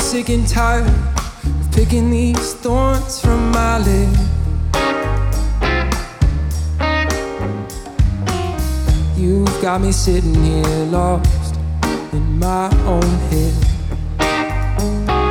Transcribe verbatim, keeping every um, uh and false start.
sick and tired of picking these thorns from my lips. You've got me sitting here lost in my own head.